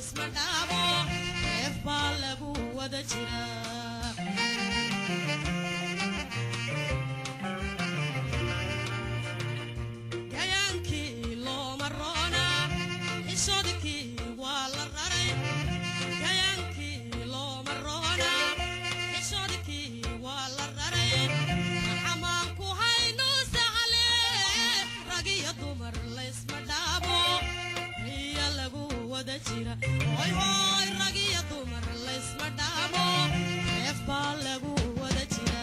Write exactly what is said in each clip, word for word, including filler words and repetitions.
laysma dhaabo neef baa lagu wada jiraa gayaankii looma roona isodkii waa la raray gayaankii looma roona isodkii waa la raray xamaanku haynu sahale ragiyo dumar laysma dhaabo iya lagu wada jira hoy hoy ragiyo dumar laysma dhaabo neef baa lagu wada jira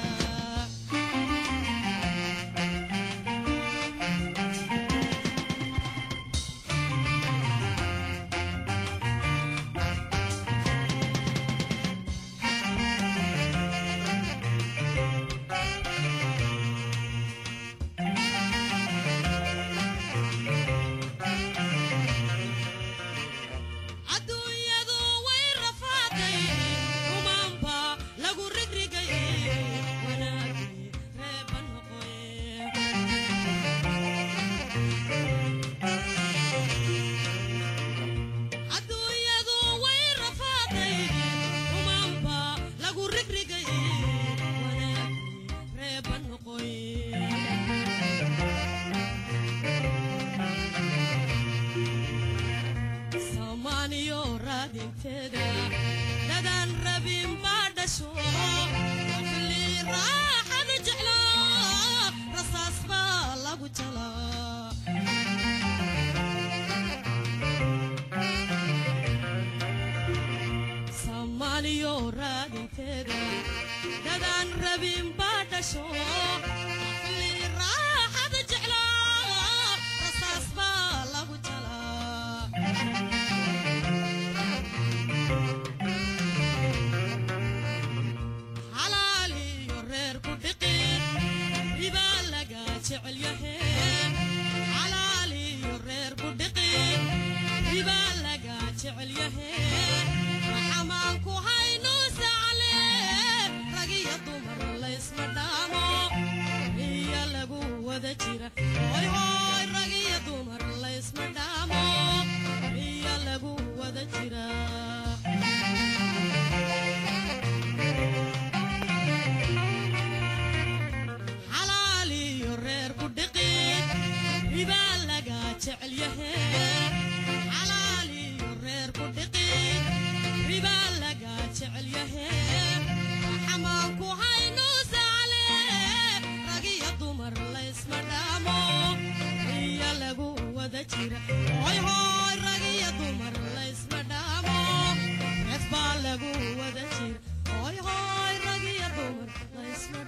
dadan rabin badasho qofli raaxad jeclo rasaas baa lagu jalaa samaniyo raadinteeda dadan rabin badasho